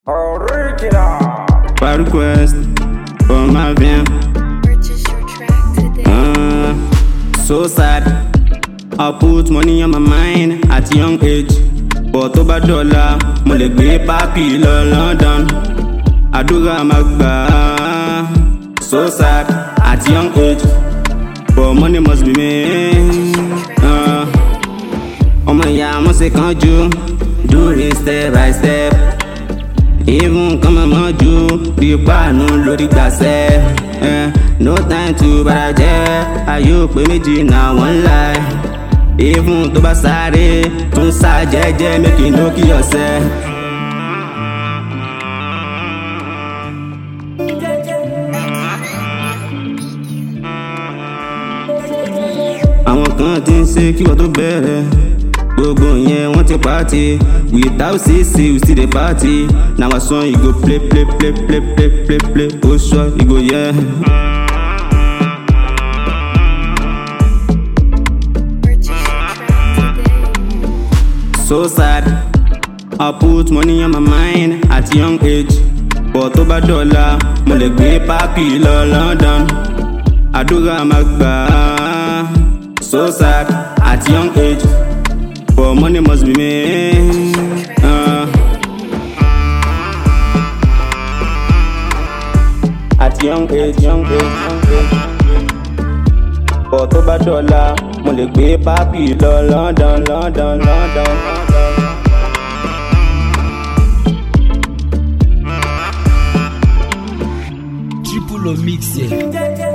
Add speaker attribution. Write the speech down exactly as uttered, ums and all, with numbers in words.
Speaker 1: Par request for my van.
Speaker 2: Purchase your track today.
Speaker 1: Uh, so sad. I put money on my mind at a young age. But over dollar, mo lè gbé papi lọ London. Àdúrà máa gbà. So sad at a young age. But money must be made. Uh, ọmọ ìyá mo ṣe kánjú. Do it step by step. Even come on moju, be panu lórí gbàsẹ́. Eh, no time to bàjẹ́, ayò pé méjì na one lie. Even tó bá sáré, tún sá jẹ́jẹ́, make you no kill yourself. Àwọn kan ti ń ṣe kí wọ́n tó bẹ̀rẹ̀. Gbogbo yẹn wọ́n ti party. Without C C we still dey party. Na our song you go play play play play play play play. Oh sure you go yeah.
Speaker 2: Purchase your track today.
Speaker 1: So sad. I put money on my mind at a young age. But over dollar, mo lè gbé papi lọ London. Àdúrà máa gbà. So sad at a young age. But money must be made. Uh, at young age, young age, young age. But over dollar, mo lè gbé papi lọ London, London, London, London.
Speaker 3: Triple mix, yeah.